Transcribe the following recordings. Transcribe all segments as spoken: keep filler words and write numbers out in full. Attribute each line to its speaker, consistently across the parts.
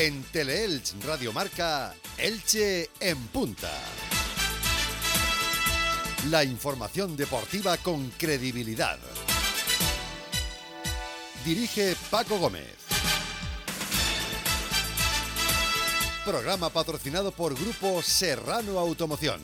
Speaker 1: En Teleelch Radio Marca, Elche en punta. La información deportiva con credibilidad. Dirige Paco Gómez. Programa patrocinado por Grupo Serrano Automoción.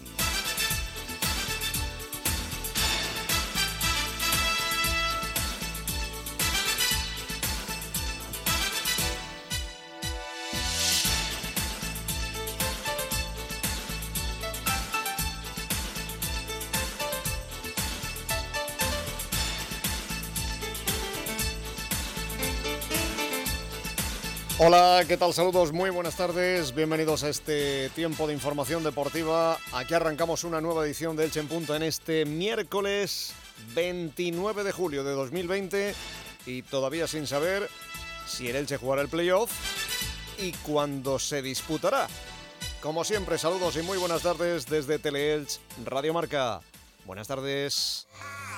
Speaker 2: Hola, ¿qué tal? Saludos, muy buenas tardes, bienvenidos a este tiempo de información deportiva. Aquí arrancamos una nueva edición de Elche en Punta en este miércoles veintinueve de julio de dos mil veinte y todavía sin saber si el Elche jugará el playoff y cuándo se disputará. Como siempre, saludos y muy buenas tardes desde Teleelch Radio Marca. Buenas tardes.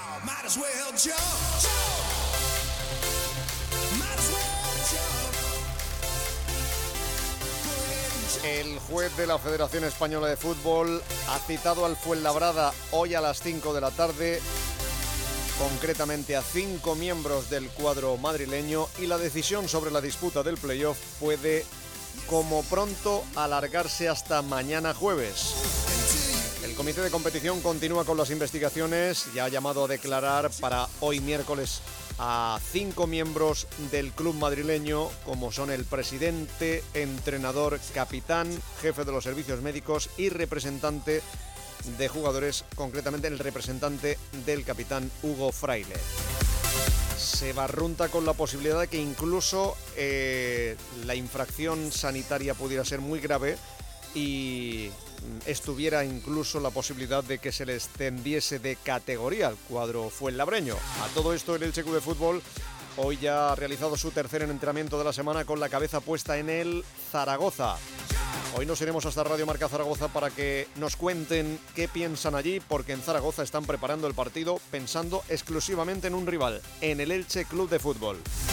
Speaker 2: El juez de la Federación Española de Fútbol ha citado al Fuenlabrada hoy a las cinco de la tarde, concretamente a cinco miembros del cuadro madrileño, y la decisión sobre la disputa del playoff puede, como pronto, alargarse hasta mañana jueves. El comité de competición continúa con las investigaciones y ha llamado a declarar para hoy miércoles a cinco miembros del club madrileño, como son el presidente, entrenador, capitán, jefe de los servicios médicos y representante de jugadores, concretamente el representante del capitán Hugo Fraile. Se barrunta con la posibilidad de que incluso eh, la infracción sanitaria pudiera ser muy grave y estuviera incluso la posibilidad de que se le extendiese de categoría al cuadro fuenlabreño. A todo esto, el Elche Club de Fútbol hoy ya ha realizado su tercer entrenamiento de la semana con la cabeza puesta en el Zaragoza. Hoy nos iremos hasta Radio Marca Zaragoza para que nos cuenten qué piensan allí, porque en Zaragoza están preparando el partido pensando exclusivamente en un rival, en el Elche Club de Fútbol.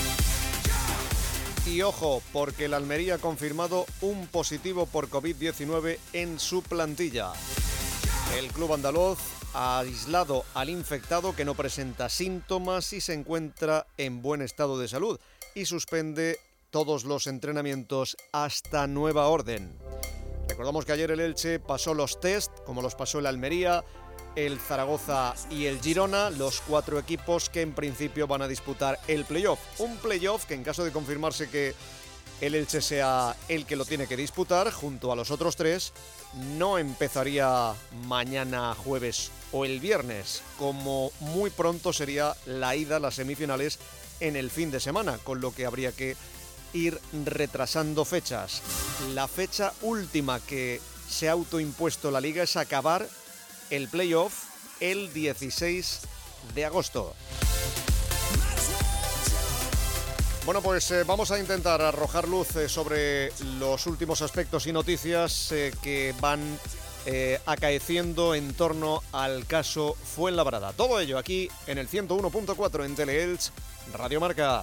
Speaker 2: Y ojo, porque el Almería ha confirmado un positivo por covid diecinueve en su plantilla. El club andaluz ha aislado al infectado, que no presenta síntomas y se encuentra en buen estado de salud, y suspende todos los entrenamientos hasta nueva orden. Recordamos que ayer el Elche pasó los test, como los pasó el Almería, el Zaragoza y el Girona, los cuatro equipos que en principio van a disputar el playoff. Un playoff que, en caso de confirmarse que el Elche sea el que lo tiene que disputar, junto a los otros tres, no empezaría mañana jueves o el viernes, como muy pronto sería la ida a las semifinales en el fin de semana, con lo que habría que ir retrasando fechas. La fecha última que se ha autoimpuesto la Liga es acabar el playoff el dieciséis de agosto. Bueno, pues eh, vamos a intentar arrojar luz eh, sobre los últimos aspectos y noticias eh, que van eh, acaeciendo en torno al caso Fuenlabrada. Todo ello aquí en el ciento uno punto cuatro en Teleelch Radio Marca.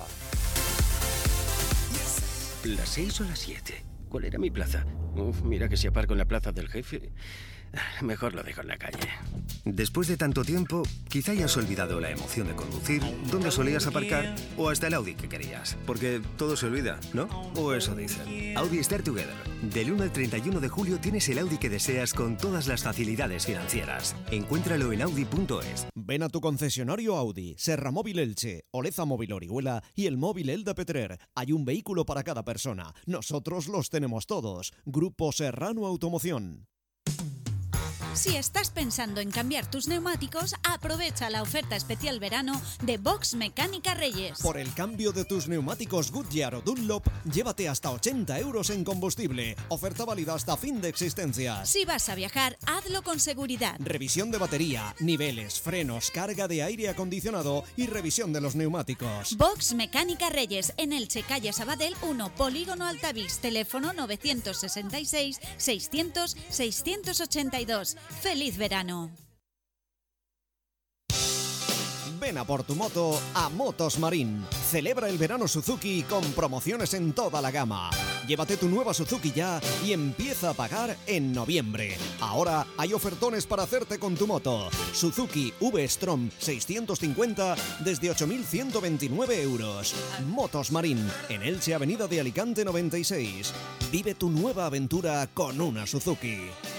Speaker 3: ¿Las seis o las siete? ¿Cuál era mi plaza? Uf, mira que si aparco en la plaza del jefe, mejor lo dejo en la calle.
Speaker 4: Después de tanto tiempo, quizá hayas olvidado la emoción de conducir, dónde solías aparcar o hasta el Audi que querías. Porque todo se olvida, ¿no? O eso dicen. Audi Start Together. Del uno al treinta y uno de julio tienes el Audi que deseas con todas las facilidades financieras. Encuéntralo en audi punto es.
Speaker 5: Ven a tu concesionario Audi, Serra Móvil Elche, Oleza Móvil Orihuela y el Móvil Elda Petrer. Hay un vehículo para cada persona. Nosotros los tenemos todos. Grupo Serrano Automoción.
Speaker 6: Si estás pensando en cambiar tus neumáticos, aprovecha la oferta especial verano de Box Mecánica Reyes.
Speaker 5: Por el cambio de tus neumáticos Goodyear o Dunlop, llévate hasta ochenta euros en combustible. Oferta válida hasta fin de existencia.
Speaker 6: Si vas a viajar, hazlo con seguridad.
Speaker 5: Revisión de batería, niveles, frenos, carga de aire acondicionado y revisión de los neumáticos.
Speaker 6: Box Mecánica Reyes, en Elche, calle Sabadell uno, Polígono Altavix, teléfono novecientos sesenta y seis, seiscientos, seiscientos ochenta y dos. ¡Feliz verano!
Speaker 5: Ven a por tu moto a Motos Marín. Celebra el verano Suzuki con promociones en toda la gama. Llévate tu nueva Suzuki ya y empieza a pagar en noviembre. Ahora hay ofertones para hacerte con tu moto. Suzuki V-Strom seiscientos cincuenta desde ocho mil ciento veintinueve euros. Motos Marín, en Elche, Avenida de Alicante noventa y seis. Vive tu nueva aventura con una Suzuki.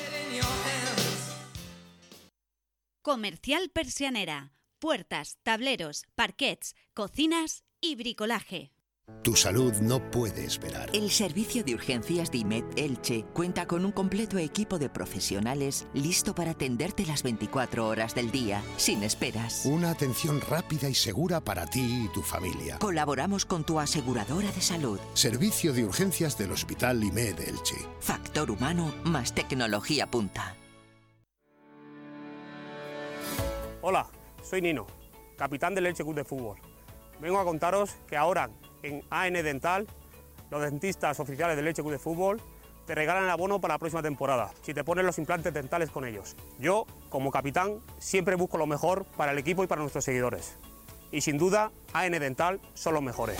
Speaker 6: Comercial Persianera. Puertas, tableros, parquets, cocinas y bricolaje.
Speaker 1: Tu salud no puede esperar.
Speaker 7: El servicio de urgencias de IMED Elche cuenta con un completo equipo de profesionales listo para atenderte las veinticuatro horas del día, sin esperas.
Speaker 1: Una atención rápida y segura para ti y tu familia.
Speaker 7: Colaboramos con tu aseguradora de salud.
Speaker 1: Servicio de urgencias del Hospital IMED Elche.
Speaker 7: Factor humano más tecnología punta.
Speaker 8: Hola, soy Nino, capitán del Elche Club de Fútbol. Vengo a contaros que ahora en A N Dental, los dentistas oficiales del Elche Club de Fútbol te regalan el abono para la próxima temporada, si te pones los implantes dentales con ellos. Yo, como capitán, siempre busco lo mejor para el equipo y para nuestros seguidores. Y sin duda, A N Dental son los mejores.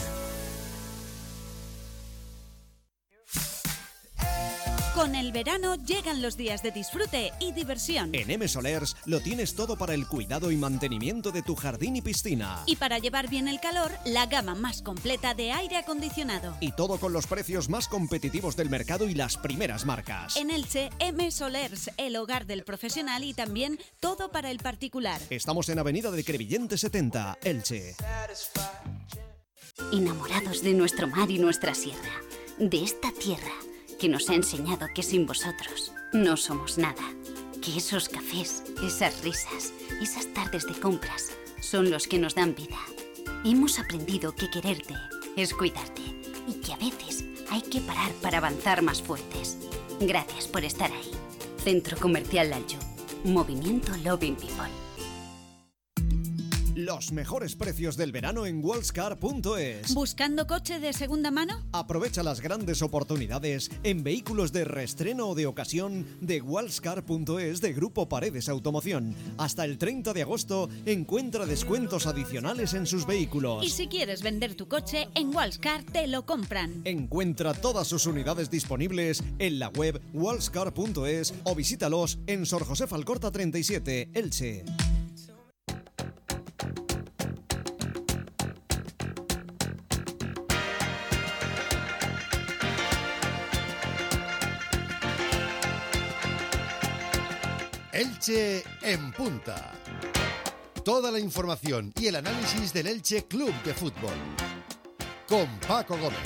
Speaker 6: Con el verano llegan los días de disfrute y diversión.
Speaker 5: En M Solers lo tienes todo para el cuidado y mantenimiento de tu jardín y piscina.
Speaker 6: Y para llevar bien el calor, la gama más completa de aire acondicionado.
Speaker 5: Y todo con los precios más competitivos del mercado y las primeras marcas.
Speaker 6: En Elche, M Solers, el hogar del profesional y también todo para el particular.
Speaker 5: Estamos en Avenida de Crevillente setenta, Elche.
Speaker 9: Enamorados de nuestro mar y nuestra sierra, de esta tierra que nos ha enseñado que sin vosotros no somos nada, que esos cafés, esas risas, esas tardes de compras son los que nos dan vida. Hemos aprendido que quererte es cuidarte y que a veces hay que parar para avanzar más fuertes. Gracias por estar ahí. Centro Comercial Lalju. Movimiento Loving People.
Speaker 5: Los mejores precios del verano en wallscar punto es.
Speaker 6: ¿Buscando coche de segunda mano?
Speaker 5: Aprovecha las grandes oportunidades en vehículos de reestreno o de ocasión de wallscar punto es de Grupo Paredes Automoción. Hasta el treinta de agosto encuentra descuentos adicionales en sus vehículos.
Speaker 6: Y si quieres vender tu coche, en Wallscar te lo compran.
Speaker 5: Encuentra todas sus unidades disponibles en la web wallscar punto es o visítalos en Sor José Falcorta treinta y siete, Elche.
Speaker 1: Elche en punta. Toda la información y el análisis del Elche Club de Fútbol. Con Paco Gómez.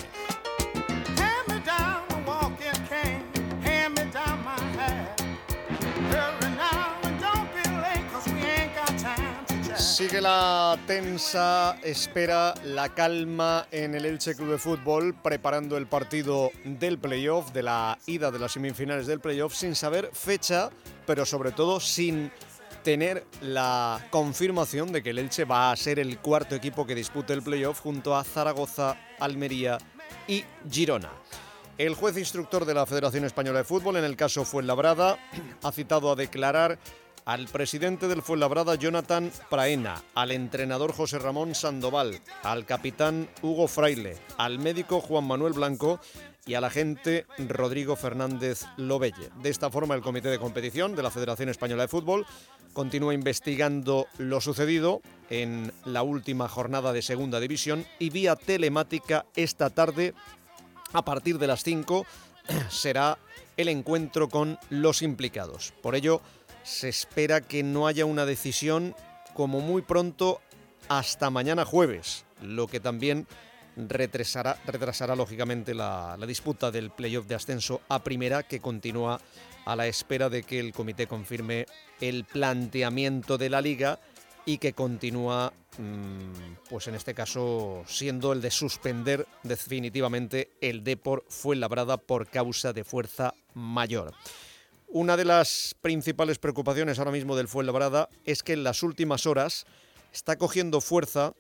Speaker 2: Sigue la tensa espera, la calma en el Elche Club de Fútbol, preparando el partido del playoff, de la ida de las semifinales del playoff, sin saber fecha, pero sobre todo sin tener la confirmación de que el Elche va a ser el cuarto equipo que dispute el playoff junto a Zaragoza, Almería y Girona. El juez instructor de la Federación Española de Fútbol, en el caso Fuenlabrada, ha citado a declarar al presidente del Fuenlabrada, Jonathan Praena, al entrenador José Ramón Sandoval, al capitán Hugo Fraile, al médico Juan Manuel Blanco y al agente Rodrigo Fernández Lobelle. De esta forma, el Comité de Competición de la Federación Española de Fútbol continúa investigando lo sucedido en la última jornada de Segunda División y vía telemática esta tarde, a partir de las cinco, será el encuentro con los implicados. Por ello, se espera que no haya una decisión como muy pronto hasta mañana jueves, lo que también retrasará, retrasará lógicamente la, la disputa del playoff de ascenso a primera, que continúa a la espera de que el comité confirme el planteamiento de la liga y que continúa, pues en este caso, siendo el de suspender definitivamente el Depor Fuenlabrada por causa de fuerza mayor. Una de las principales preocupaciones ahora mismo del Fuenlabrada es que en las últimas horas está cogiendo fuerza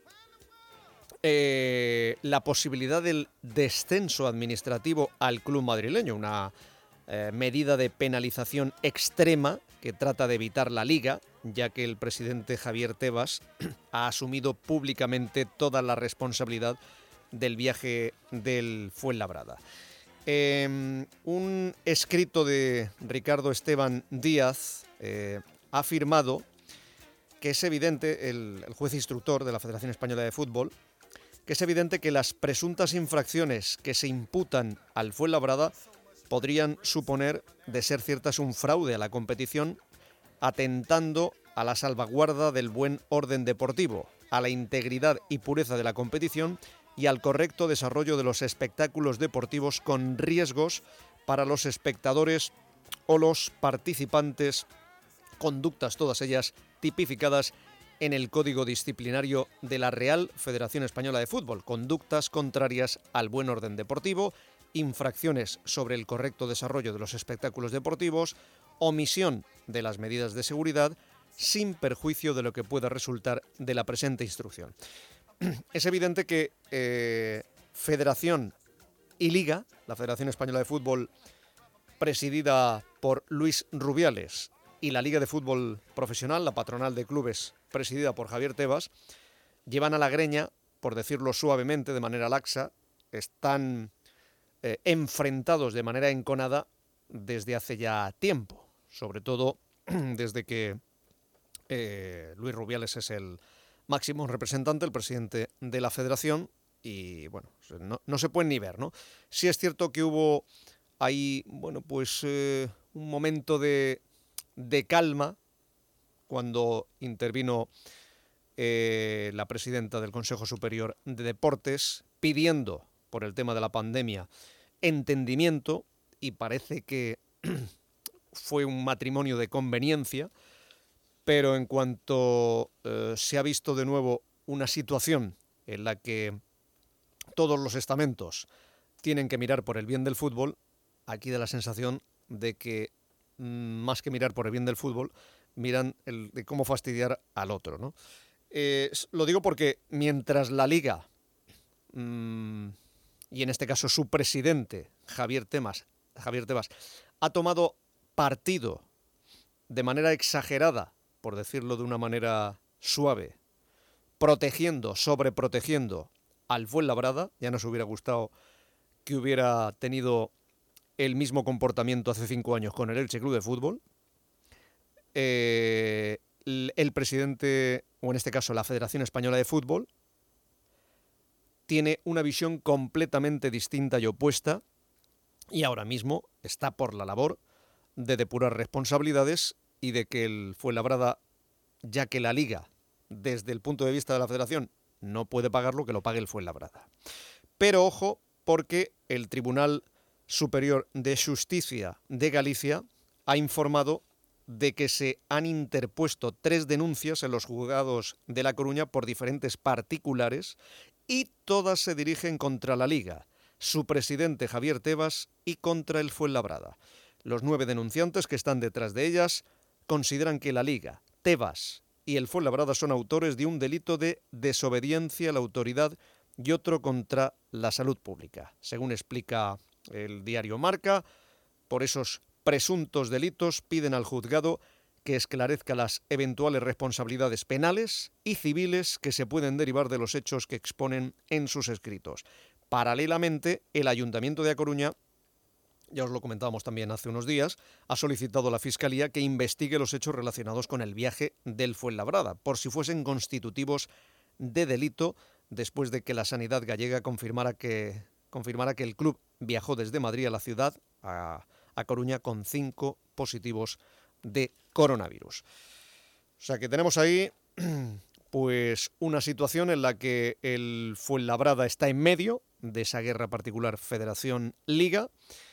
Speaker 2: eh, la posibilidad del descenso administrativo al club madrileño, una
Speaker 5: eh, medida de penalización extrema que trata de evitar la Liga, ya que el presidente Javier Tebas ha asumido públicamente toda la responsabilidad del viaje del Fuenlabrada. Eh, un escrito de Ricardo Esteban Díaz eh, ha afirmado que es evidente, el, el juez instructor de la Federación Española de Fútbol, que es evidente que las presuntas infracciones que se imputan al Fuenlabrada podrían suponer, de ser ciertas, un fraude a la competición, atentando a la salvaguarda del buen orden deportivo, a la integridad y pureza de la competición y al correcto desarrollo de los espectáculos deportivos, con riesgos para los espectadores o los participantes, conductas todas ellas tipificadas en el Código Disciplinario de la Real Federación Española de Fútbol, conductas contrarias al buen orden deportivo, infracciones sobre el correcto desarrollo de los espectáculos deportivos, omisión de las medidas de seguridad, sin perjuicio de lo que pueda resultar de la presente instrucción. Es evidente que eh, Federación y Liga, la Federación Española de Fútbol, presidida por Luis Rubiales, y la Liga de Fútbol Profesional, la patronal de clubes, presidida por Javier Tebas, llevan a la greña, por decirlo suavemente, de manera laxa, están eh, enfrentados de manera enconada desde hace ya tiempo, sobre todo desde que eh, Luis Rubiales es el máximo representante, el presidente de la Federación, y bueno, no, no se pueden ni ver, ¿no? Sí es cierto que hubo ahí, bueno, pues eh, un momento de, de calma cuando intervino eh, la presidenta del Consejo Superior de Deportes pidiendo, por el tema de la pandemia, entendimiento, y parece que fue un matrimonio de conveniencia, pero en cuanto eh, se ha visto de nuevo una situación en la que todos los estamentos tienen que mirar por el bien del fútbol, aquí da la sensación de que mmm, más que mirar por el bien del fútbol, miran el de cómo fastidiar al otro, ¿no? Eh, lo digo porque mientras la Liga, mmm, y en este caso su presidente, Javier Tebas, Javier Tebas, ha tomado partido de manera exagerada, por decirlo de una manera suave, protegiendo, sobreprotegiendo al Fuenlabrada, ya nos hubiera gustado que hubiera tenido el mismo comportamiento hace cinco años con el Elche Club de Fútbol. Eh, el, el presidente, o en este caso la Federación Española de Fútbol, tiene una visión completamente distinta y opuesta, y ahora mismo está por la labor de depurar responsabilidades y de que el Fuenlabrada, ya que la Liga, desde el punto de vista de la Federación, no puede pagarlo, que lo pague el Fuenlabrada. Pero ojo, porque el Tribunal Superior de Justicia de Galicia ha informado de que se han interpuesto tres denuncias en los juzgados de La Coruña por diferentes particulares y todas se dirigen contra la Liga, su presidente Javier Tebas y contra el Fuenlabrada. Los nueve denunciantes que están detrás de ellas consideran que la Liga, Tebas y el Fuenlabrada son autores de un delito de desobediencia a la autoridad y otro contra la salud pública. Según explica el diario Marca, por esos presuntos delitos piden al juzgado que esclarezca las eventuales responsabilidades penales y civiles que se pueden derivar de los hechos que exponen en sus escritos. Paralelamente, el Ayuntamiento de A Coruña, ya os lo comentábamos también hace unos días, ha solicitado a la Fiscalía que investigue los hechos relacionados con el viaje del Fuenlabrada, por si fuesen constitutivos de delito, después de que la Sanidad gallega confirmara que, confirmara que el club viajó desde Madrid a la ciudad, a, a Coruña, con cinco positivos de coronavirus. O sea que tenemos ahí pues una situación en la que el Fuenlabrada está en medio de esa guerra particular Federación-Liga,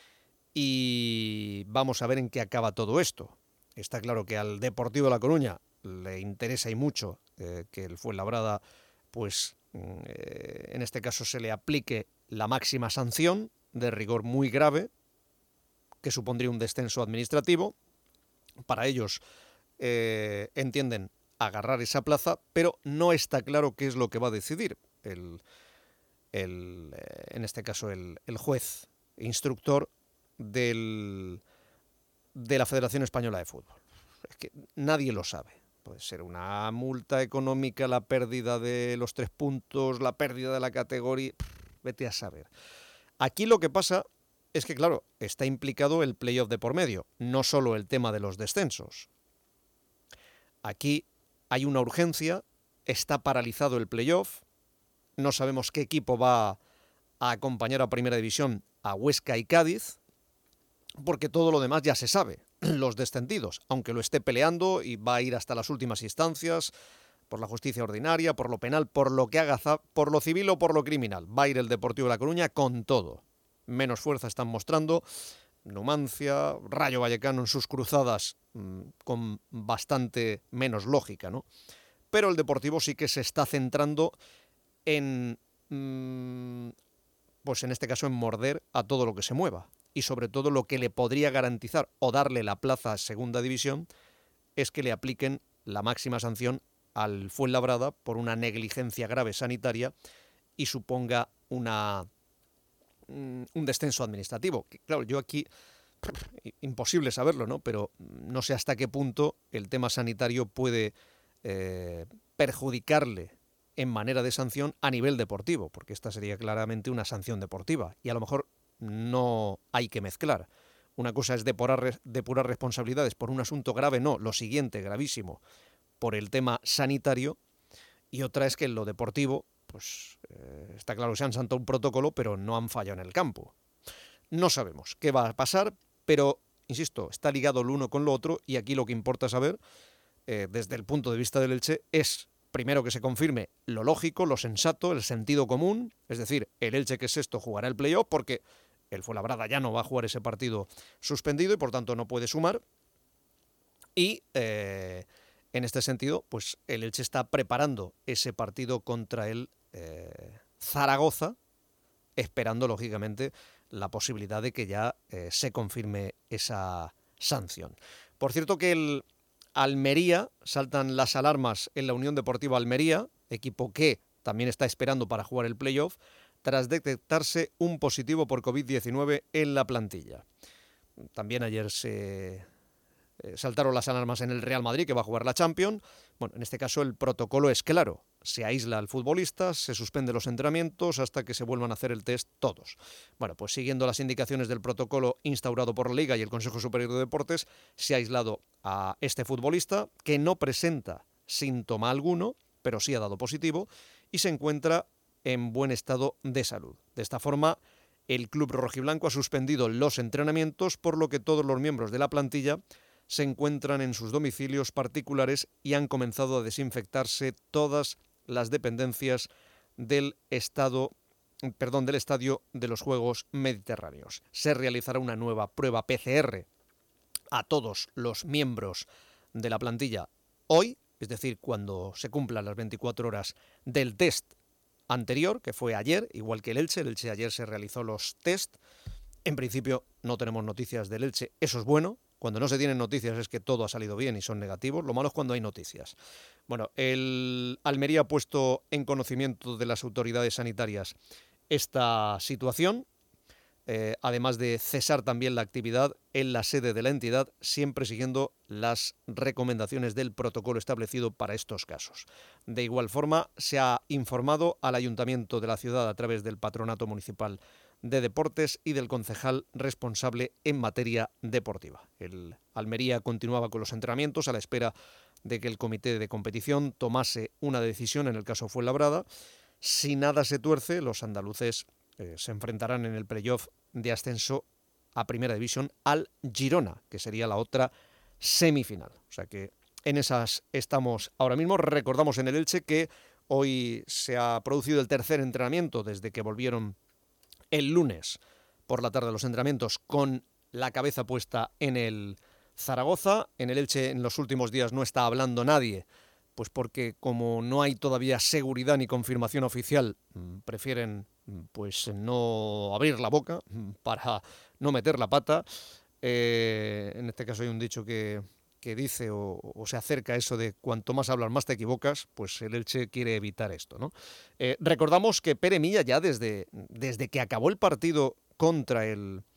Speaker 5: y vamos a ver en qué acaba todo esto. Está claro que al Deportivo de La Coruña le interesa y mucho eh, que el Fuenlabrada, pues eh, en este caso se le aplique la máxima sanción de rigor muy grave, que supondría un descenso administrativo. Para ellos eh, entienden agarrar esa plaza, pero no está claro qué es lo que va a decidir el, el, eh, en este caso el, el juez instructor
Speaker 2: del, de la Federación Española de Fútbol? Es que nadie lo sabe. Puede ser una multa económica, la pérdida de los tres puntos, la pérdida de la categoría, vete a saber. Aquí lo que pasa es que, claro, está implicado el playoff de por medio, no solo el tema de los descensos. Aquí hay una urgencia, está paralizado el playoff, no sabemos qué equipo va a acompañar a Primera División a Huesca y Cádiz, porque todo lo demás ya se sabe, los descendidos, aunque lo esté peleando y va a ir hasta las últimas instancias, por la justicia ordinaria, por lo penal, por lo que haga, por lo civil o por lo criminal. Va a ir el Deportivo de La Coruña con todo. Menos fuerza están mostrando Numancia, Rayo Vallecano en sus cruzadas mmm, con bastante menos lógica, ¿no? Pero el Deportivo sí que se está centrando en, mmm, pues en este caso en morder a todo lo que se mueva. Y sobre todo lo que le podría garantizar o darle la plaza a Segunda División es que le apliquen la máxima sanción al Fuenlabrada por una negligencia grave sanitaria y suponga una, un descenso administrativo. Claro, yo aquí, imposible saberlo, ¿no? Pero no sé hasta qué punto el tema sanitario puede eh, perjudicarle en manera de sanción a nivel deportivo, porque esta sería claramente una sanción deportiva y a lo mejor no hay que mezclar. Una cosa es depurar, depurar responsabilidades por un asunto grave, no, lo siguiente, gravísimo, por el tema sanitario, y otra es que en lo deportivo, pues eh, está claro que se han saltado un protocolo, pero no han fallado en el campo. No sabemos qué va a pasar, pero, insisto, está ligado lo uno con lo otro, y aquí lo que importa saber, eh, desde el punto de vista del Elche, es primero que se confirme lo lógico, lo sensato, el sentido común, es decir, el Elche que es esto jugará el playoff, porque el Fuenlabrada ya no va a jugar ese partido suspendido y por tanto no puede sumar, y eh, en este sentido, pues el Elche está preparando ese partido contra el eh, Zaragoza, esperando, lógicamente, la posibilidad de que ya eh, se confirme esa sanción. Por cierto que el Almería, saltan las alarmas en la Unión Deportiva Almería, equipo que también está esperando para jugar el playoff, tras detectarse un positivo por covid diecinueve en la plantilla. También ayer se eh, saltaron las alarmas en el Real Madrid, que va a jugar la Champions. Bueno, en este caso el protocolo es claro. Se aísla al futbolista, se suspende los entrenamientos hasta que se vuelvan a hacer el test todos. Bueno, pues siguiendo las indicaciones del protocolo instaurado por la Liga y el Consejo Superior de Deportes, se ha aislado a este futbolista, que no presenta síntoma alguno, pero sí ha dado positivo, y se encuentra en buen estado de salud. De esta forma, el club rojiblanco ha suspendido los entrenamientos, por lo que todos los miembros de la plantilla se encuentran en sus domicilios particulares y han comenzado a desinfectarse todas las dependencias del estado, perdón, del estadio de los Juegos Mediterráneos. Se realizará una nueva prueba P C R a todos los miembros de la plantilla hoy, es decir, cuando se cumplan las veinticuatro horas del test anterior, que fue ayer, igual que el Elche. El Elche ayer se realizó los test. En principio no tenemos noticias del Elche, eso es bueno. Cuando no se tienen noticias es que todo ha salido bien y son negativos. Lo malo es cuando hay noticias. Bueno, el Almería ha puesto en conocimiento de las autoridades sanitarias esta situación, eh, además de cesar también la actividad en la sede de la entidad, siempre siguiendo las recomendaciones del protocolo establecido para estos casos. De igual forma, se ha informado al Ayuntamiento de la ciudad a través del Patronato Municipal de Deportes y del concejal responsable en materia deportiva. El Almería continuaba con los entrenamientos a la espera de que el comité de competición tomase una decisión en el caso Fuenlabrada. Si nada se tuerce, los andaluces eh, se enfrentarán en el playoff de ascenso a Primera División al Girona, que sería la otra semifinal. O sea que en esas estamos ahora mismo. Recordamos en el Elche que hoy se ha producido el tercer entrenamiento desde que volvieron el lunes por la tarde los entrenamientos con la cabeza puesta en el Zaragoza. En el Elche en los últimos días no está hablando nadie, pues porque como no hay todavía seguridad ni confirmación oficial, prefieren pues no abrir la boca para no meter la pata. Eh, en este caso hay un dicho que, que dice o, o se acerca a eso de cuanto más hablas más te equivocas, pues el Elche quiere evitar esto, ¿no? Eh, recordamos que Pere Milla ya desde, desde que acabó el partido contra el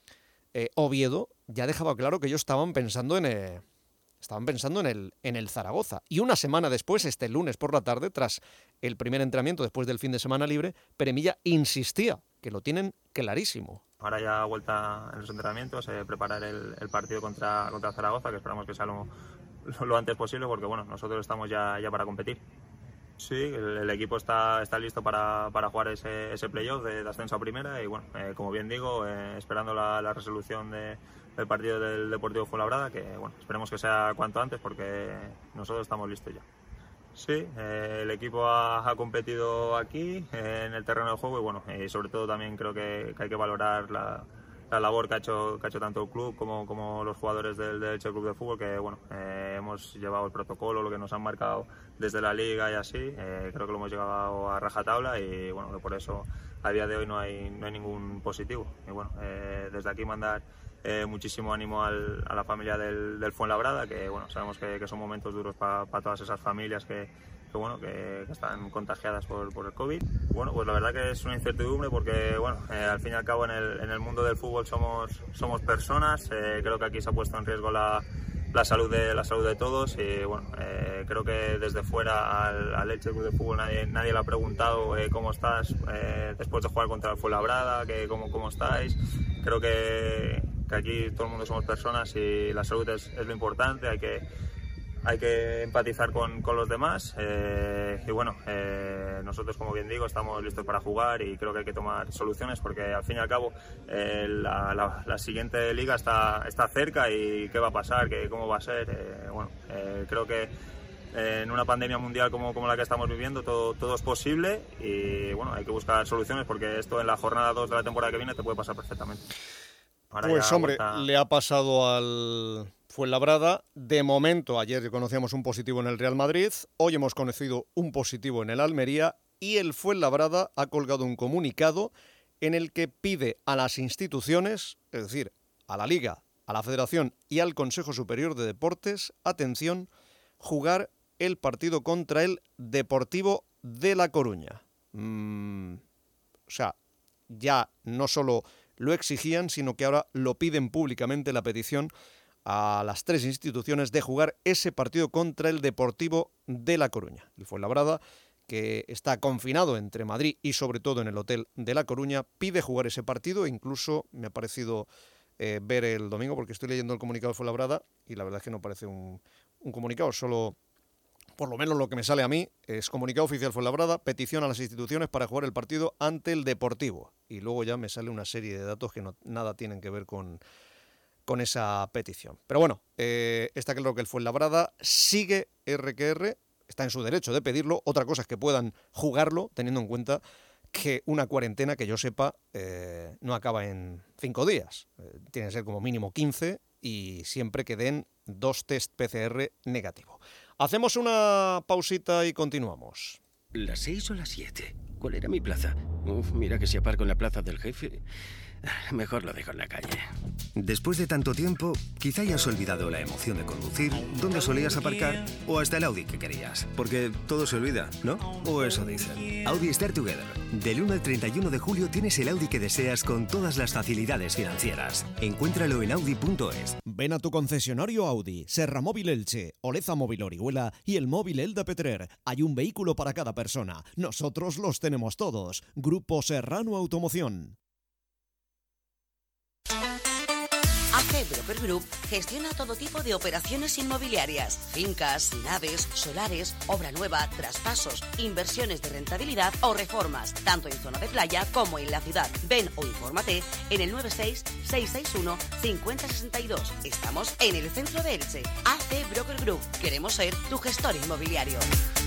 Speaker 5: eh, Oviedo ya dejaba claro que ellos estaban pensando en... Eh, Estaban pensando en el, en el Zaragoza. Y una semana después, este lunes por la tarde, tras el primer entrenamiento después del fin de semana libre, Peremilla insistía que lo tienen clarísimo.
Speaker 10: Ahora ya vuelta en los entrenamientos, eh, preparar el, el partido contra, contra Zaragoza, que esperamos que sea lo, lo, lo antes posible, porque bueno, nosotros estamos ya, ya para competir. Sí, el, el equipo está, está listo para, para jugar ese, ese playoff de, de ascenso a primera y bueno, eh, como bien digo, eh, esperando la, la resolución de, del partido del Deportivo Fuenlabrada, que bueno, esperemos que sea cuanto antes porque nosotros estamos listos ya. Sí, eh, el equipo ha, ha competido aquí eh, en el terreno de juego y bueno, y sobre todo también creo que, que hay que valorar la, la labor que ha hecho, que ha hecho tanto el club como, como los jugadores del, del Elche Club de Fútbol, que bueno, eh, hemos llevado el protocolo, lo que nos han marcado desde la liga y así, eh, creo que lo hemos llevado a rajatabla y bueno, que por eso a día de hoy no hay, no hay ningún positivo. Y bueno, eh, desde aquí mandar eh, muchísimo ánimo al, a la familia del, del Fuenlabrada, que bueno, sabemos que, que son momentos duros para pa todas esas familias que, que, bueno, que, que están contagiadas por, por el COVID. Bueno, pues la verdad que es una incertidumbre porque bueno, eh, al fin y al cabo en el, en el mundo del fútbol somos, somos personas, eh, creo que aquí se ha puesto en riesgo la, la, salud, de, la salud de todos y bueno, eh, creo que desde fuera al, al Elche Club de Fútbol nadie, nadie le ha preguntado eh, cómo estás eh, después de jugar contra el Fuenlabrada, que cómo, cómo estáis. Creo que, que aquí todo el mundo somos personas y la salud es, es lo importante, hay que Hay que empatizar con, con los demás eh, y bueno, eh, nosotros como bien digo estamos listos para jugar y creo que hay que tomar soluciones porque al fin y al cabo eh, la, la, la siguiente liga está, está cerca y qué va a pasar, qué, cómo va a ser. Eh, bueno, eh, creo que eh, en una pandemia mundial como, como la que estamos viviendo todo, todo es posible y bueno, hay que buscar soluciones porque esto en la jornada dos de la temporada que viene te puede pasar perfectamente.
Speaker 2: Ahora pues hombre, vuelta... le ha pasado al Fuenlabrada. De momento, ayer conocíamos un positivo en el Real Madrid, hoy hemos conocido un positivo en el Almería y el Fuenlabrada ha colgado un comunicado en el que pide a las instituciones, es decir, a la Liga, a la Federación y al Consejo Superior de Deportes, atención, jugar el partido contra el Deportivo de La Coruña. Mm, o sea, ya no solo lo exigían, sino que ahora lo piden públicamente la petición a las tres instituciones de jugar ese partido contra el Deportivo de La Coruña. El Fuenlabrada, que está confinado entre Madrid y sobre todo en el hotel de La Coruña, pide jugar ese partido. Incluso me ha parecido eh, ver el domingo, porque estoy leyendo el comunicado de Fuenlabrada y la verdad es que no parece un, un comunicado, solo... Por lo menos lo que me sale a mí es comunicado oficial Fuenlabrada, petición a las instituciones para jugar el partido ante el Deportivo. Y luego ya me sale una serie de datos que no, nada tienen que ver con, con esa petición. Pero bueno, eh, está claro que el Fuenlabrada sigue R que R, está en su derecho de pedirlo. Otra cosa es que puedan jugarlo, teniendo en cuenta que una cuarentena, que yo sepa, eh, no acaba en cinco días. Eh, tiene que ser como mínimo quince y siempre que den dos test P C R negativo. Hacemos una pausita y continuamos.
Speaker 3: ¿Las seis o las siete? ¿Cuál era mi plaza? Uf, mira que si aparco en la plaza del jefe, mejor lo dejo en la calle.
Speaker 4: Después de tanto tiempo, quizá hayas olvidado la emoción de conducir, dónde solías aparcar o hasta el Audi que querías. Porque todo se olvida, ¿no? O eso dicen. Audi Start Together. Del uno al treinta y uno de julio tienes el Audi que deseas con todas las facilidades financieras. Encuéntralo en audi punto es.
Speaker 5: Ven a tu concesionario Audi, Serra Móvil Elche, Oleza Móvil Orihuela y el Móvil Elda Petrer. Hay un vehículo para cada persona. Nosotros los tenemos todos. Grupo Serrano Automoción.
Speaker 11: A C Broker Group gestiona todo tipo de operaciones inmobiliarias, fincas, naves, solares, obra nueva, traspasos, inversiones de rentabilidad o reformas, tanto en zona de playa como en la ciudad. Ven o infórmate en el nueve seis, seis seis uno, cinco cero seis dos. Estamos en el centro de Elche. A C Broker Group. Queremos ser tu gestor inmobiliario.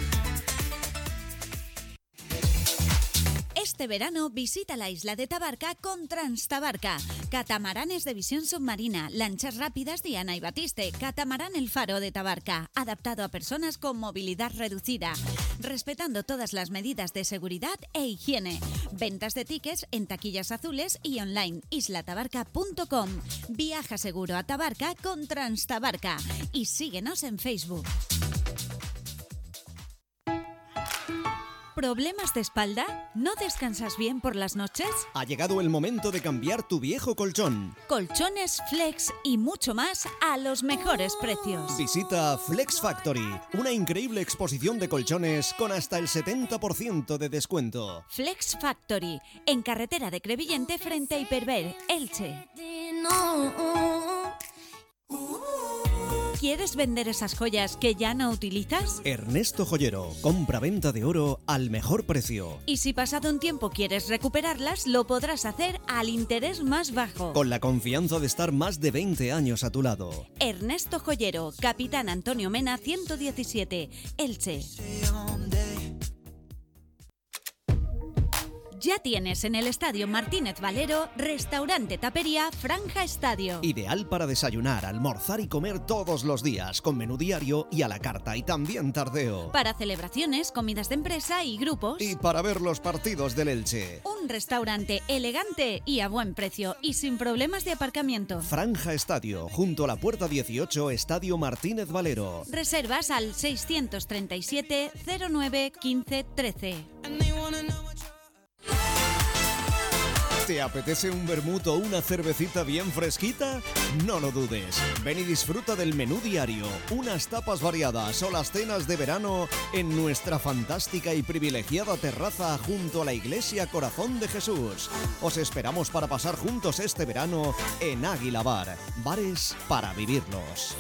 Speaker 6: Este verano visita la isla de Tabarca con Transtabarca. Catamaranes de visión submarina, lanchas rápidas Diana y Batiste, catamarán El Faro de Tabarca, adaptado a personas con movilidad reducida, respetando todas las medidas de seguridad e higiene. Ventas de tickets en taquillas azules y online, isla tabarca punto com. Viaja seguro a Tabarca con Transtabarca y síguenos en Facebook. ¿Problemas de espalda? ¿No descansas bien por las noches?
Speaker 5: Ha llegado el momento de cambiar tu viejo colchón.
Speaker 6: Colchones, Flex y mucho más a los mejores precios.
Speaker 5: Visita Flex Factory, una increíble exposición de colchones con hasta el setenta por ciento de descuento.
Speaker 6: Flex Factory, en carretera de Crevillente frente a Hiperver, Elche. ¿Quieres vender esas joyas que ya no utilizas?
Speaker 5: Ernesto Joyero, compra-venta de oro al mejor precio.
Speaker 6: Y si pasado un tiempo quieres recuperarlas, lo podrás hacer al interés más bajo.
Speaker 5: Con la confianza de estar más de veinte años a tu lado.
Speaker 6: Ernesto Joyero, Capitán Antonio Mena ciento diecisiete, Elche. Ya tienes en el Estadio Martínez Valero restaurante tapería Franja Estadio.
Speaker 5: Ideal para desayunar, almorzar y comer todos los días, con menú diario y a la carta y también tardeo.
Speaker 6: Para celebraciones, comidas de empresa y grupos.
Speaker 5: Y para ver los partidos del Elche.
Speaker 6: Un restaurante elegante y a buen precio y sin problemas de aparcamiento.
Speaker 5: Franja Estadio, junto a la puerta dieciocho, Estadio Martínez Valero.
Speaker 6: Reservas al seiscientos treinta y siete cero nueve quince trece.
Speaker 5: ¿Te apetece un vermut o una cervecita bien fresquita? No lo dudes. Ven y disfruta del menú diario, unas tapas variadas o las cenas de verano en nuestra fantástica y privilegiada terraza junto a la Iglesia Corazón de Jesús. Os esperamos para pasar juntos este verano en Águila Bar. Bares para vivirlos.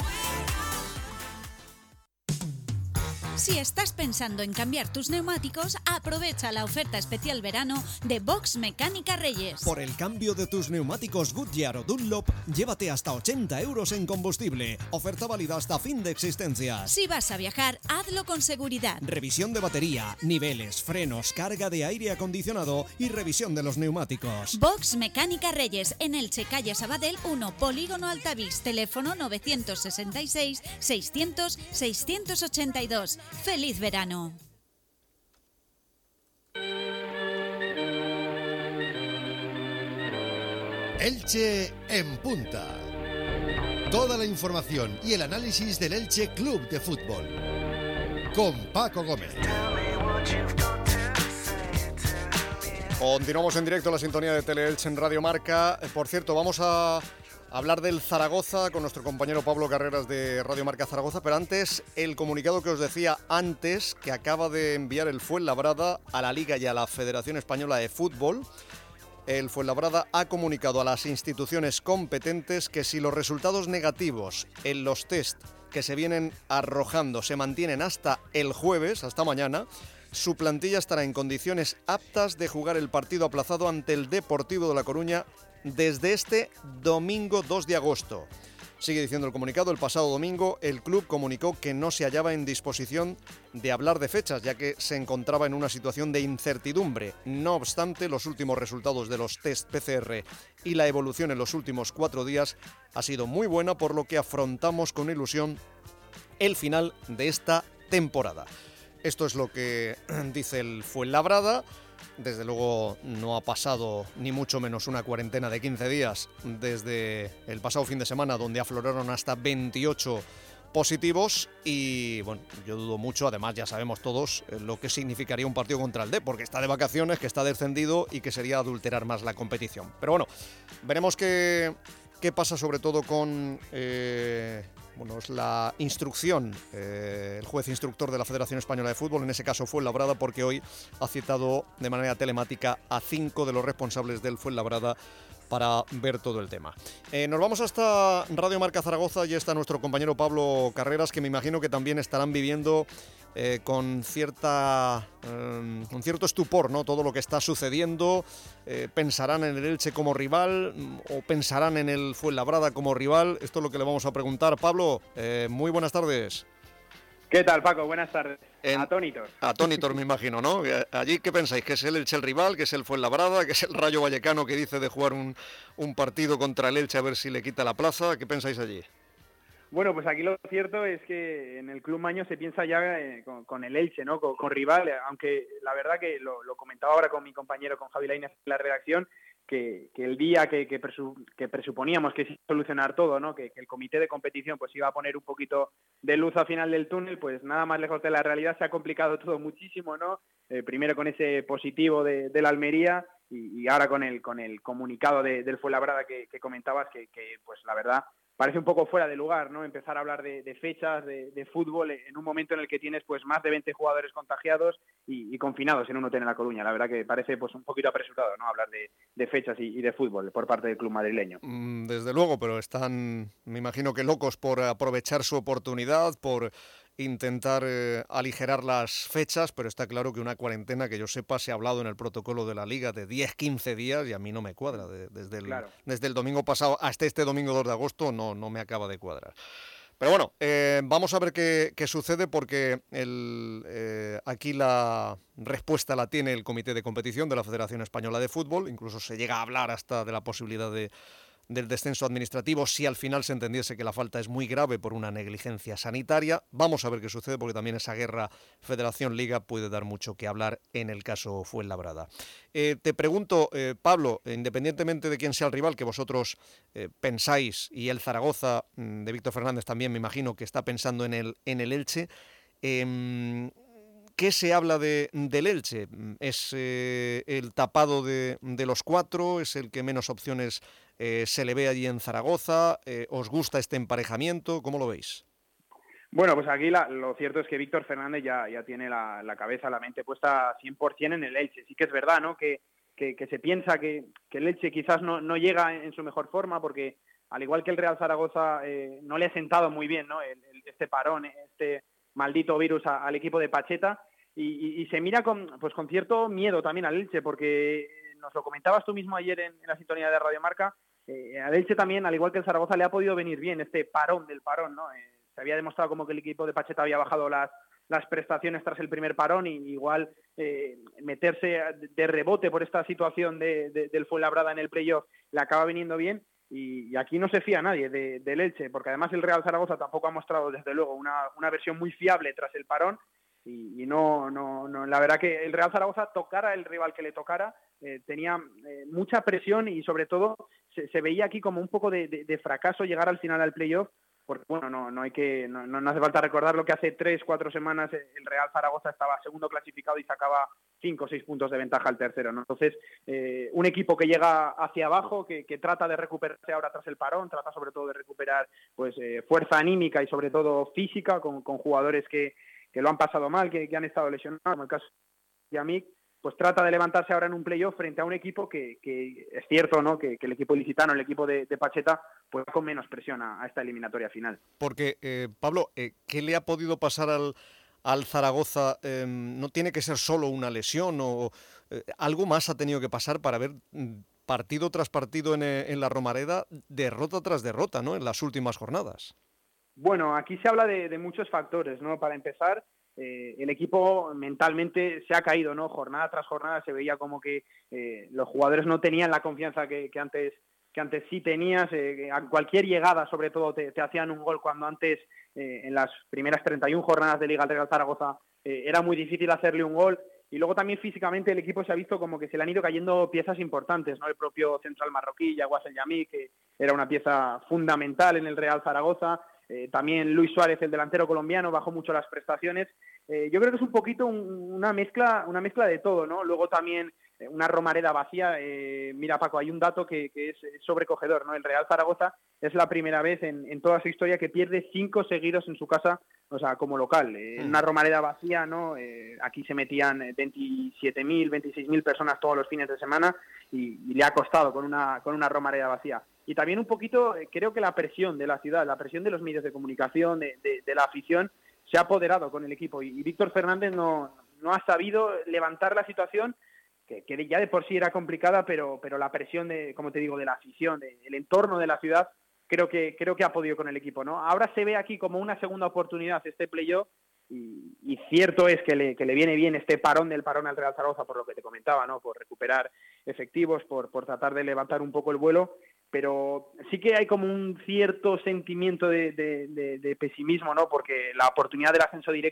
Speaker 6: Si estás pensando en cambiar tus neumáticos, aprovecha la oferta especial verano de Box Mecánica Reyes.
Speaker 5: Por el cambio de tus neumáticos Goodyear o Dunlop, llévate hasta ochenta euros en combustible. Oferta válida hasta fin de existencia.
Speaker 6: Si vas a viajar, hazlo con seguridad.
Speaker 5: Revisión de batería, niveles, frenos, carga de aire acondicionado y revisión de los neumáticos.
Speaker 6: Box Mecánica Reyes, en Elche, calle Sabadell uno, Polígono Altavix, teléfono novecientos sesenta y seis seiscientos seiscientos ochenta y dos. ¡Feliz verano!
Speaker 1: Elche en punta. Toda la información y el análisis del Elche Club de Fútbol. Con Paco Gómez.
Speaker 2: Continuamos en directo en la sintonía de Teleelche en Radio Marca. Por cierto, vamos a hablar del Zaragoza con nuestro compañero Pablo Carreras de Radio Marca Zaragoza, pero antes el comunicado que os decía antes, que acaba de enviar el Fuenlabrada a la Liga y a la Federación Española de Fútbol. El Fuenlabrada ha comunicado a las instituciones competentes que si los resultados negativos en los test que se vienen arrojando se mantienen hasta el jueves, hasta mañana, su plantilla estará en condiciones aptas de jugar el partido aplazado ante el Deportivo de La Coruña desde este domingo dos de agosto. Sigue diciendo el comunicado, el pasado domingo el club comunicó que no se hallaba en disposición de hablar de fechas, ya que se encontraba en una situación de incertidumbre. No obstante, los últimos resultados de los test P C R y la evolución en los últimos cuatro días ha sido muy buena, por lo que afrontamos con ilusión el final de esta temporada. Esto es lo que dice el Fuenlabrada. Desde luego no ha pasado ni mucho menos una cuarentena de quince días desde el pasado fin de semana, donde afloraron hasta veintiocho positivos y bueno, yo dudo mucho, además ya sabemos todos lo que significaría un partido contra el D, porque está de vacaciones, que está descendido y que sería adulterar más la competición. Pero bueno, veremos qué, qué pasa sobre todo con... Eh, Bueno, es la instrucción, eh, el juez instructor de la Federación Española de Fútbol, en ese caso Fuenlabrada, porque hoy ha citado de manera telemática a cinco de los responsables del Fuenlabrada para ver todo el tema. Eh, nos vamos hasta Radio Marca Zaragoza y está nuestro compañero Pablo Carreras, que me imagino que también estarán viviendo eh, con cierta eh, con cierto estupor, ¿no? Todo lo que está sucediendo. Eh, pensarán en el Elche como rival o pensarán en el Fuenlabrada como rival. Esto es lo que le vamos a preguntar. Pablo, eh, muy buenas tardes.
Speaker 12: ¿Qué tal, Paco? Buenas tardes.
Speaker 2: En...
Speaker 12: Atónitos.
Speaker 2: Atónitos, me imagino, ¿no? Allí, ¿qué pensáis? ¿Que es el Elche el rival? ¿Que es el Fuenlabrada? ¿Que es el Rayo Vallecano que dice de jugar un, un partido contra el Elche a ver si le quita la plaza? ¿Qué pensáis allí?
Speaker 12: Bueno, pues aquí lo cierto es que en el Club Maño se piensa ya eh, con, con el Elche, ¿no? Con, con rival, aunque la verdad que lo, lo comentaba ahora con mi compañero, con Javi Lainez en la redacción, que, que el día que, que, presu, que presuponíamos que se iba a solucionar todo, ¿no? Que, que el comité de competición pues iba a poner un poquito de luz al final del túnel, pues nada más lejos de la realidad. Se ha complicado todo muchísimo, ¿no? Eh, primero con ese positivo de, de la Almería y, y ahora con el con el comunicado de, del Fuenlabrada que, que comentabas, que, que pues la verdad parece un poco fuera de lugar, ¿no? Empezar a hablar de, de fechas, de, de fútbol, en un momento en el que tienes pues más de veinte jugadores contagiados y, y confinados en un hotel en La Coruña. La verdad que parece pues un poquito apresurado, ¿no? Hablar de, de fechas y, y de fútbol por parte del club madrileño.
Speaker 2: Desde luego, pero están, me imagino que locos por aprovechar su oportunidad, por intentar eh, aligerar las fechas, pero está claro que una cuarentena, que yo sepa, se ha hablado en el protocolo de la Liga de diez quince días y a mí no me cuadra. De, desde, el, claro. desde el domingo pasado hasta este domingo dos de agosto no, no me acaba de cuadrar. Pero bueno, eh, vamos a ver qué, qué sucede, porque el, eh, aquí la respuesta la tiene el Comité de Competición de la Federación Española de Fútbol. Incluso se llega a hablar hasta de la posibilidad de del descenso administrativo si al final se entendiese que la falta es muy grave por una negligencia sanitaria. Vamos a ver qué sucede, porque también esa guerra Federación-Liga puede dar mucho que hablar en el caso Fuenlabrada. Eh, te pregunto, eh, Pablo, independientemente de quién sea el rival que vosotros eh, pensáis, y el Zaragoza de Víctor Fernández también me imagino que está pensando en el, en el Elche, eh, ¿qué se habla de, del Elche? ¿Es eh, el tapado de, de los cuatro? ¿Es el que menos opciones eh, se le ve allí en Zaragoza? Eh, ¿Os gusta este emparejamiento? ¿Cómo lo veis?
Speaker 12: Bueno, pues aquí la, lo cierto es que Víctor Fernández ya, ya tiene la, la cabeza, la mente puesta cien por ciento en el Elche. Sí que es verdad, ¿no? Que, que, que se piensa que, que el Elche quizás no, no llega en, en su mejor forma, porque al igual que el Real Zaragoza eh, no le ha sentado muy bien, ¿no? El, el, este parón, este maldito virus a, al equipo de Pacheta. Y, y, y se mira con, pues con cierto miedo también al Elche, porque nos lo comentabas tú mismo ayer en, en la sintonía de Radio Marca, eh, al Elche también, al igual que el Zaragoza, le ha podido venir bien este parón del parón, ¿no? Eh, se había demostrado como que el equipo de Pacheta había bajado las, las prestaciones tras el primer parón, y igual eh, meterse de rebote por esta situación de, de, del Fuenlabrada en el playoff le acaba viniendo bien. Y, y aquí no se fía nadie de, del Elche, porque además el Real Zaragoza tampoco ha mostrado desde luego una, una versión muy fiable tras el parón. Y, y no, no, no, la verdad que el Real Zaragoza, tocara el rival que le tocara, eh, tenía eh, mucha presión, y sobre todo se, se veía aquí como un poco de, de, de fracaso llegar al final al playoff, porque bueno, no, no hay que, no, no hace falta recordar lo que hace tres, cuatro semanas el Real Zaragoza estaba segundo clasificado y sacaba cinco o seis puntos de ventaja al tercero, ¿no? Entonces, eh, un equipo que llega hacia abajo, que, que trata de recuperarse ahora tras el parón, trata sobre todo de recuperar pues eh, fuerza anímica y sobre todo física, con, con jugadores que que lo han pasado mal, que, que han estado lesionados, como el caso de Yamik, pues trata de levantarse ahora en un playoff frente a un equipo que, que es cierto, ¿no? Que, que el equipo ilicitano, el equipo de, de Pacheta, pues con menos presión a, a esta eliminatoria final.
Speaker 2: Porque, eh, Pablo, eh, ¿qué le ha podido pasar al, al Zaragoza? Eh, ¿No tiene que ser solo una lesión o eh, algo más ha tenido que pasar para ver partido tras partido en, en la Romareda, derrota tras derrota, ¿no? En las últimas jornadas?
Speaker 12: Bueno, aquí se habla de, de muchos factores, ¿no? Para empezar, eh, el equipo mentalmente se ha caído, ¿no? Jornada tras jornada se veía como que eh, los jugadores no tenían la confianza que, que antes que antes sí tenías. Eh, a cualquier llegada, sobre todo, te, te hacían un gol, cuando antes, eh, en las primeras treinta y una jornadas de Liga al Real Zaragoza, eh, era muy difícil hacerle un gol. Y luego también físicamente el equipo se ha visto como que se le han ido cayendo piezas importantes, ¿no? El propio central marroquí, Yaguas El Yamí, que era una pieza fundamental en el Real Zaragoza. Eh, también Luis Suárez, el delantero colombiano, bajó mucho las prestaciones. Eh, yo creo que es un poquito un, una mezcla una mezcla de todo, ¿no? Luego también eh, una Romareda vacía. Eh, mira, Paco, hay un dato que, que es sobrecogedor, ¿no? El Real Zaragoza es la primera vez en, en toda su historia que pierde cinco seguidos en su casa, o sea, como local. Eh, una Romareda vacía, ¿no? Eh, aquí se metían veintisiete mil, veintiséis mil personas todos los fines de semana, y, y le ha costado con una, con una Romareda vacía. Y también un poquito, eh, creo que la presión de la ciudad, la presión de los medios de comunicación, de, de, de la afición, se ha apoderado con el equipo. Y, y Víctor Fernández no, no ha sabido levantar la situación, que, que ya de por sí era complicada, pero, pero la presión, de, como te digo, de la afición, del de, entorno de la ciudad, creo que, creo que ha podido con el equipo, ¿no? Ahora se ve aquí como una segunda oportunidad este playoff, y, y cierto es que le, que le viene bien este parón del parón al Real Zaragoza, por lo que te comentaba, ¿no? Por recuperar efectivos, por, por tratar de levantar un poco el vuelo. Pero sí que hay como un cierto sentimiento de, de, de, de pesimismo, ¿no? Porque la oportunidad del ascenso directo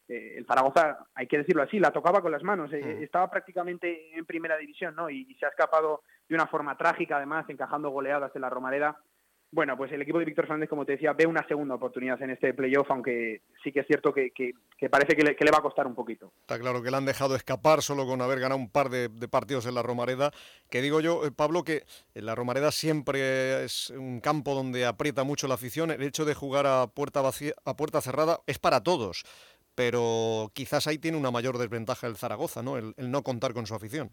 Speaker 12: eh, el Zaragoza, hay que decirlo así, la tocaba con las manos, eh,
Speaker 2: Mm.
Speaker 12: estaba prácticamente en primera división, ¿no? Y, y se ha escapado de una forma trágica, además, encajando goleadas en la Romareda. Bueno, pues el equipo de Víctor Fernández, como te decía, ve una segunda oportunidad en este playoff, aunque sí que es cierto que, que, que parece que le, que le va a costar un poquito.
Speaker 2: Está claro que le han dejado escapar solo con haber ganado un par de, de partidos en la Romareda, que digo yo, eh, Pablo, que la Romareda siempre es un campo donde aprieta mucho la afición. El hecho de jugar a puerta vacía, a puerta cerrada es para todos, pero quizás ahí tiene una mayor desventaja el Zaragoza, ¿no? El, el no contar con su afición.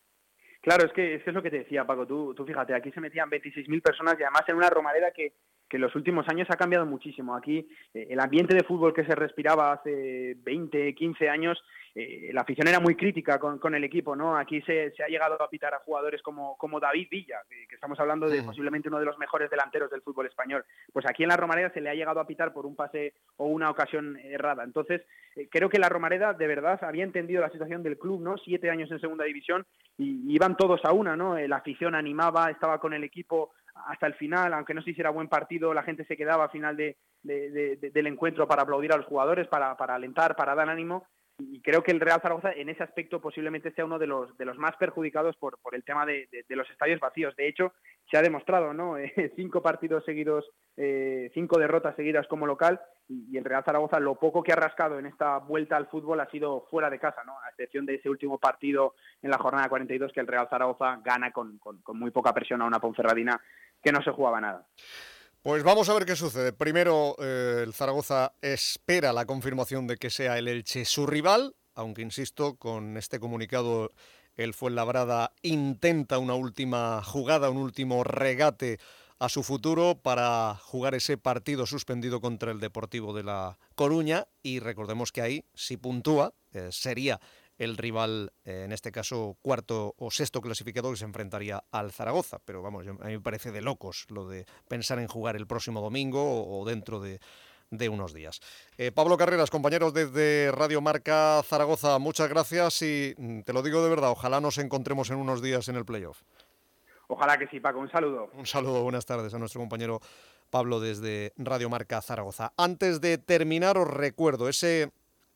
Speaker 12: Claro, es que, es que es lo que te decía, Paco, tú, tú fíjate, aquí se metían veintiséis mil personas y además en una Romareda que, que en los últimos años ha cambiado muchísimo. Aquí eh, el ambiente de fútbol que se respiraba hace veinte, quince años, eh, la afición era muy crítica con, con el equipo, ¿no? Aquí se, se ha llegado a pitar a jugadores como, como David Villa, que, que estamos hablando de posiblemente uno de los mejores delanteros del fútbol español. Pues aquí en la Romareda se le ha llegado a pitar por un pase o una ocasión errada. Entonces, eh, creo que la Romareda de verdad había entendido la situación del club, ¿no? Siete años en segunda división y, y iban todos a una, ¿no? La afición animaba, estaba con el equipo hasta el final, aunque no se hiciera buen partido, la gente se quedaba al final de, de, de, de, del encuentro para aplaudir a los jugadores, para, para alentar, para dar ánimo. Y creo que el Real Zaragoza en ese aspecto posiblemente sea uno de los de los más perjudicados por, por el tema de, de, de los estadios vacíos. De hecho, se ha demostrado, ¿no? Eh, cinco partidos seguidos, eh, cinco derrotas seguidas como local, y, y el Real Zaragoza lo poco que ha rascado en esta vuelta al fútbol ha sido fuera de casa, ¿no? A excepción de ese último partido en la jornada cuarenta y dos que el Real Zaragoza gana con, con, con muy poca presión a una Ponferradina que no se jugaba nada.
Speaker 2: Pues vamos a ver qué sucede. Primero, eh, el Zaragoza espera la confirmación de que sea el Elche su rival, aunque insisto, con este comunicado el Fuenlabrada intenta una última jugada, un último regate a su futuro para jugar ese partido suspendido contra el Deportivo de La Coruña, y recordemos que ahí, si puntúa, eh, sería el rival, eh, en este caso cuarto o sexto clasificado, que se enfrentaría al Zaragoza. Pero vamos, yo, a mí me parece de locos lo de pensar en jugar el próximo domingo o, o dentro de, de unos días. Eh, Pablo Carreras, compañeros desde Radio Marca Zaragoza, muchas gracias y te lo digo de verdad, ojalá nos encontremos en unos días en el playoff.
Speaker 12: Ojalá que sí, Paco, un saludo.
Speaker 2: Un saludo, buenas tardes a nuestro compañero Pablo desde Radio Marca Zaragoza. Antes de terminar, os recuerdo ese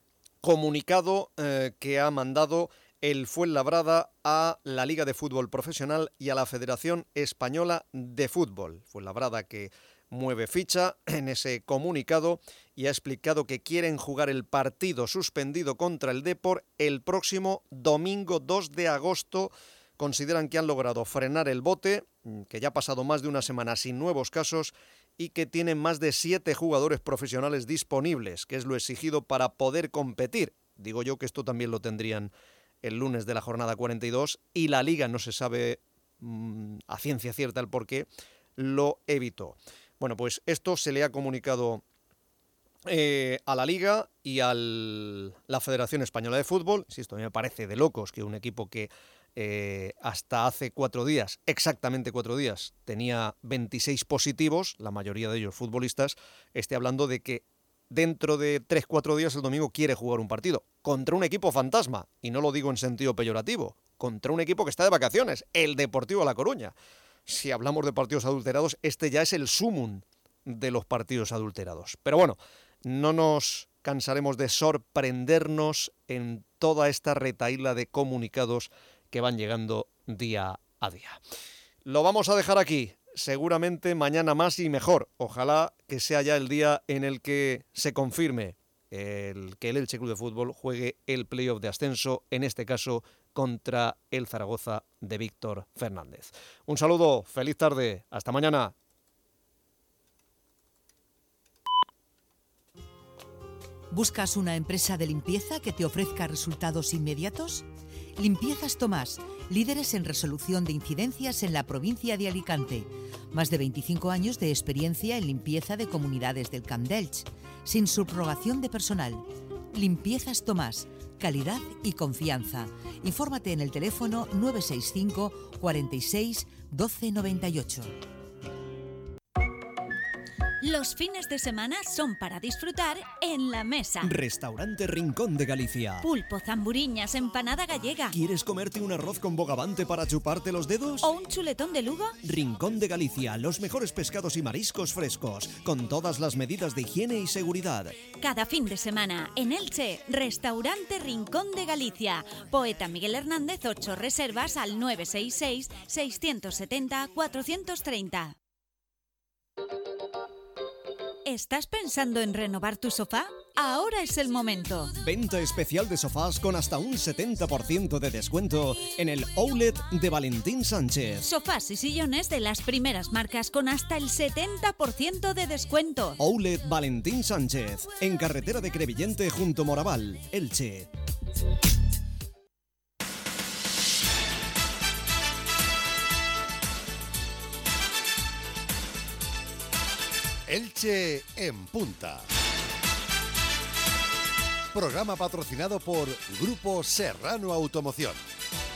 Speaker 2: comunicado eh, que ha mandado el Fuenlabrada a la Liga de Fútbol Profesional y a la Federación Española de Fútbol. Fuenlabrada que mueve ficha en ese comunicado y ha explicado que quieren jugar el partido suspendido contra el Depor el próximo domingo dos de agosto. Consideran que han logrado frenar el bote, que ya ha pasado más de una semana sin nuevos casos y que tienen más de siete jugadores profesionales disponibles, que es lo exigido para poder competir. Digo yo que esto también lo tendrían el lunes de la jornada cuarenta y dos y la Liga, no se sabe mmm, a ciencia cierta el porqué, lo evitó. Bueno, pues esto se le ha comunicado eh, a la Liga y a la Federación Española de Fútbol. Insisto, a mí me parece de locos que un equipo que Eh, hasta hace cuatro días, exactamente cuatro días, tenía veintiséis positivos, la mayoría de ellos futbolistas, esté hablando de que dentro de tres cuatro días el domingo quiere jugar un partido contra un equipo fantasma, y no lo digo en sentido peyorativo, contra un equipo que está de vacaciones, el Deportivo de La Coruña. Si hablamos de partidos adulterados, este ya es el sumum de los partidos adulterados. Pero bueno, no nos cansaremos de sorprendernos en toda esta retahíla de comunicados que van llegando día a día. Lo vamos a dejar aquí, seguramente mañana más y mejor. Ojalá que sea ya el día en el que se confirme el que el Elche Club de Fútbol juegue el playoff de ascenso, en este caso contra el Zaragoza de Víctor Fernández. Un saludo, feliz tarde, hasta mañana.
Speaker 13: ¿Buscas una empresa de limpieza que te ofrezca resultados inmediatos? Limpiezas Tomás, líderes en resolución de incidencias en la provincia de Alicante. Más de veinticinco años de experiencia en limpieza de comunidades del Camp d'Elx, sin subrogación de personal. Limpiezas Tomás, calidad y confianza. Infórmate en el teléfono nueve seis cinco, cuarenta y seis, doce noventa y ocho.
Speaker 6: Los fines de semana son para disfrutar en la mesa.
Speaker 5: Restaurante Rincón de Galicia.
Speaker 6: Pulpo, zamburiñas, empanada gallega.
Speaker 5: ¿Quieres comerte un arroz con bogavante para chuparte los dedos?
Speaker 6: ¿O un chuletón de Lugo?
Speaker 5: Rincón de Galicia, los mejores pescados y mariscos frescos, con todas las medidas de higiene y seguridad.
Speaker 6: Cada fin de semana en Elche, Restaurante Rincón de Galicia. Poeta Miguel Hernández, ocho reservas al nueve seis seis, seis siete cero, cuatro tres cero. ¿Estás pensando en renovar tu sofá? Ahora es el momento.
Speaker 5: Venta especial de sofás con hasta un setenta por ciento de descuento en el Outlet de Valentín Sánchez.
Speaker 6: Sofás y sillones de las primeras marcas con hasta el setenta por ciento de descuento.
Speaker 5: Outlet Valentín Sánchez, en carretera de Crevillente junto Moraval, Elche.
Speaker 1: Elche en punta. Programa patrocinado por Grupo Serrano Automoción.